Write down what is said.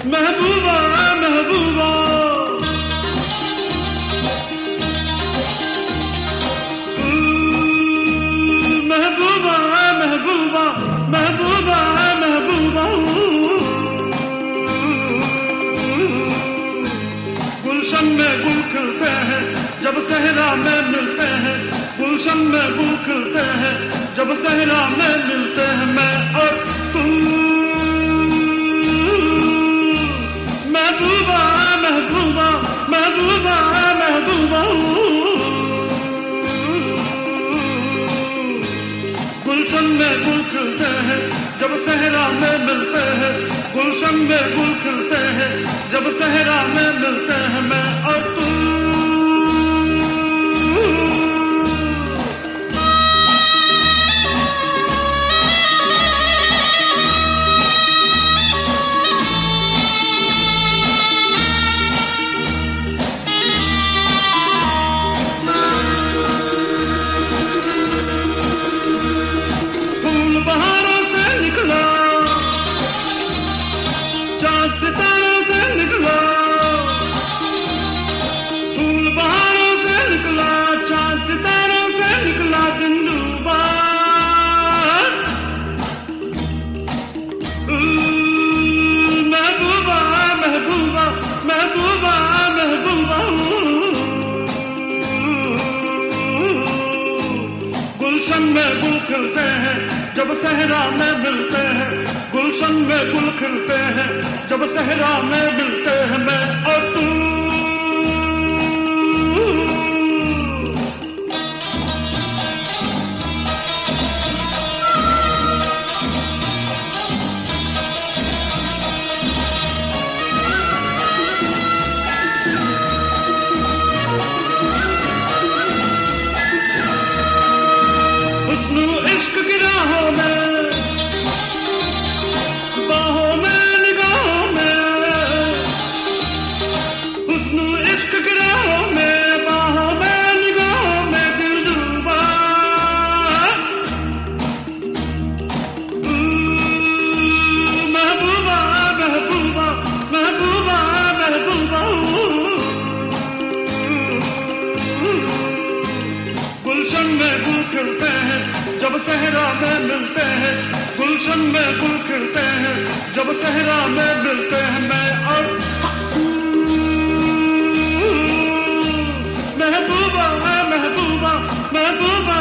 महबूबा महबूबा महबूबा महबूबा महबूबा महबूबा गुलशन में गुल खिलते हैं जब सहरा में मिलते हैं, गुलशन में गुल खिलते हैं जब सहरा में मिलते हैं। मैं और तू महबूबा महबूबा महबूबा महबूबा गुलशन में गुल खिलते हैं जब सहरा में मिलते हैं, गुलशन में गुल खिलते हैं जब सहरा में मिलते हैं। मैं और तू सितारों से निकला, फूल बहारों से निकला, चांद सितारों से निकला दिन डूबा। महबूबा महबूबा महबूबा महबूबा गुलशन में गुल खिलते हैं जब सहरा में मिलते हैं, गुलशन में गुल खिलते हैं जब सहरा में मिलते हैं। मैं और तू हुस्न इश्क की राहों में, बाहों में, निगाहों में, हुस्न इश्क की राहों में, बाहों में, निगाहों में दिल डूबा। महबूबा महबूबा महबूबा महबूबा गुलशन में गुल खिलते हैं जब सहरा में मिलते हैं, गुलशन में गुल खिलते हैं जब सहरा में मिलते हैं। मैं और महबूबा महबूबा महबूबा